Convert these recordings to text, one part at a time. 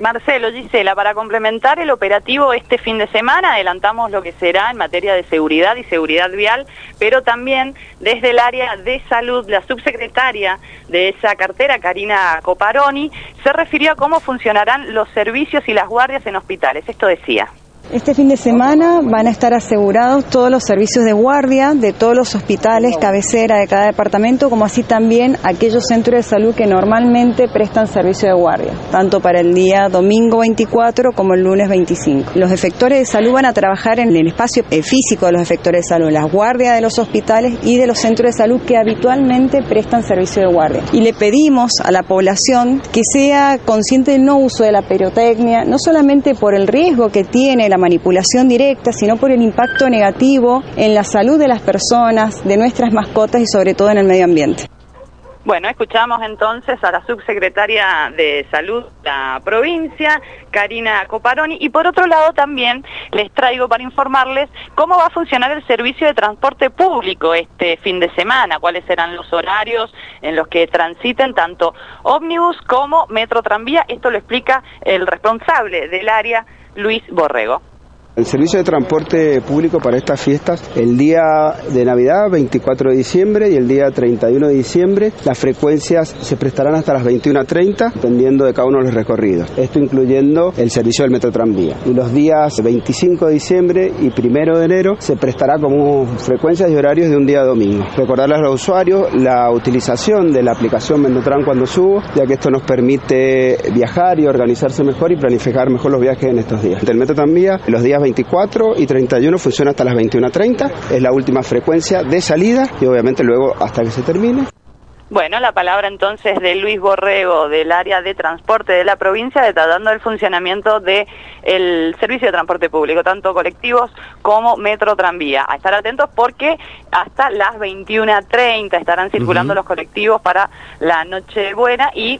Marcelo, Gisela, para complementar el operativo este fin de semana, adelantamos lo que será en materia de seguridad y seguridad vial, pero también desde el área de salud, la subsecretaria de esa cartera, Karina Coparoni, se refirió a cómo funcionarán los servicios y las guardias en hospitales. Esto decía. Este fin de semana van a estar asegurados todos los servicios de guardia de todos los hospitales, cabecera de cada departamento, como así también aquellos centros de salud que normalmente prestan servicio de guardia, tanto para el día domingo 24 como el lunes 25. Los efectores de salud van a trabajar en el espacio físico de los efectores de salud, las guardias de los hospitales y de los centros de salud que habitualmente prestan servicio de guardia. Y le pedimos a la población que sea consciente del no uso de la pirotecnia, no solamente por el riesgo que tiene la manipulación directa, sino por el impacto negativo en la salud de las personas, de nuestras mascotas y sobre todo en el medio ambiente. Bueno, escuchamos entonces a la subsecretaria de Salud de la provincia, Karina Coparoni, y por otro lado también les traigo para informarles cómo va a funcionar el servicio de transporte público este fin de semana, cuáles serán los horarios en los que transiten tanto ómnibus como metro tranvía. Esto lo explica el responsable del área, Luis Borrego. El servicio de transporte público para estas fiestas, el día de Navidad, 24 de diciembre, y el día 31 de diciembre, las frecuencias se prestarán hasta las 21:30, dependiendo de cada uno de los recorridos. Esto incluyendo el servicio del metro tranvía. Y los días 25 de diciembre y 1 de enero se prestará como frecuencias y horarios de un día domingo. Recordarles a los usuarios la utilización de la aplicación Mendotran cuando subo, ya que esto nos permite viajar y organizarse mejor y planificar mejor los viajes en estos días. El metro tranvía, los días 24 y 31 funciona hasta las 21:30, es la última frecuencia de salida y obviamente luego hasta que se termine. Bueno, la palabra entonces de Luis Borrego del área de transporte de la provincia, detallando el funcionamiento del servicio de transporte público, tanto colectivos como metro tranvía. A estar atentos porque hasta las 21:30 estarán circulando los colectivos para la Nochebuena y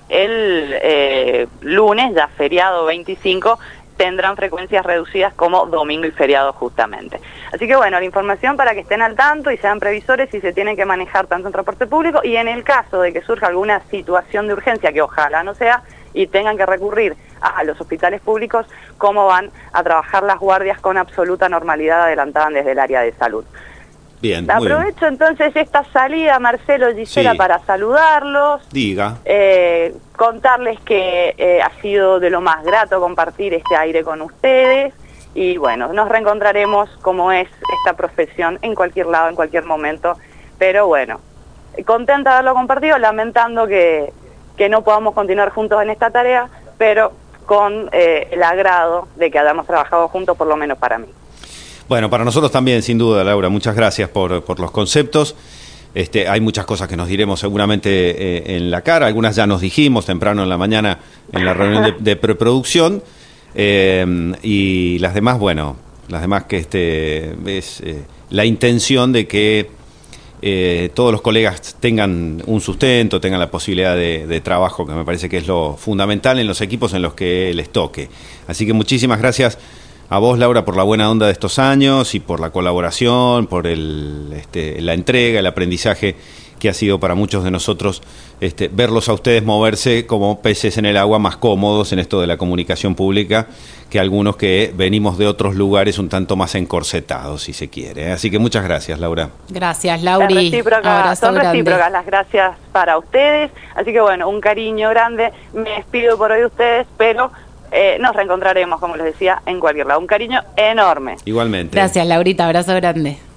el lunes, ya feriado 25, tendrán frecuencias reducidas como domingo y feriado justamente. Así que bueno, la información para que estén al tanto y sean previsores si se tienen que manejar tanto en transporte público y en el caso de que surja alguna situación de urgencia, que ojalá no sea, y tengan que recurrir a los hospitales públicos, cómo van a trabajar las guardias con absoluta normalidad adelantada desde el área de salud. Bien, aprovecho entonces esta salida, Marcelo, Gisela, para saludarlos. Diga. Contarles que ha sido de lo más grato compartir este aire con ustedes y bueno, nos reencontraremos como es esta profesión en cualquier lado, en cualquier momento, pero bueno, contenta de haberlo compartido, lamentando que no podamos continuar juntos en esta tarea, pero con el agrado de que hayamos trabajado juntos, por lo menos para mí. Bueno, para nosotros también, sin duda, Laura, muchas gracias por los conceptos. Hay muchas cosas que nos diremos seguramente en la cara, algunas ya nos dijimos temprano en la mañana en la reunión de preproducción, y las demás, bueno, que es la intención de que todos los colegas tengan un sustento, tengan la posibilidad de trabajo, que me parece que es lo fundamental en los equipos en los que les toque. Así que muchísimas gracias a vos, Laura, por la buena onda de estos años y por la colaboración, por la entrega, el aprendizaje que ha sido para muchos de nosotros verlos a ustedes moverse como peces en el agua, más cómodos en esto de la comunicación pública que algunos que venimos de otros lugares un tanto más encorsetados, si se quiere. Así que muchas gracias, Laura. Gracias, Lauri. Son recíprocas las gracias para ustedes. Así que bueno, un cariño grande. Me despido por hoy de ustedes, pero nos reencontraremos, como les decía, en cualquier lado. Un cariño enorme. Igualmente. Gracias, Laurita. Abrazo grande.